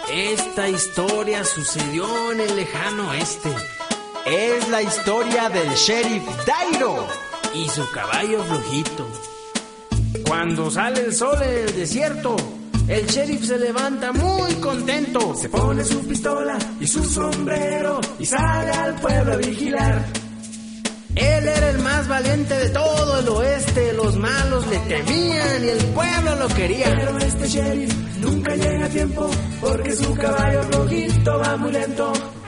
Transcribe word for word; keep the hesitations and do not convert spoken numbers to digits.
Esta historia sucedió en el lejano oeste. Es la historia del sheriff Dairo y su caballo flojito. Cuando sale el sol en el desierto, el sheriff se levanta muy contento. Se pone su pistola y su sombrero y sale al pueblo a vigilar. Él era el más valiente de todo el oeste. Los malos le temían y el pueblo lo quería. Pero este sheriff nunca llega a tiempo porque su caballo flojito va muy lento.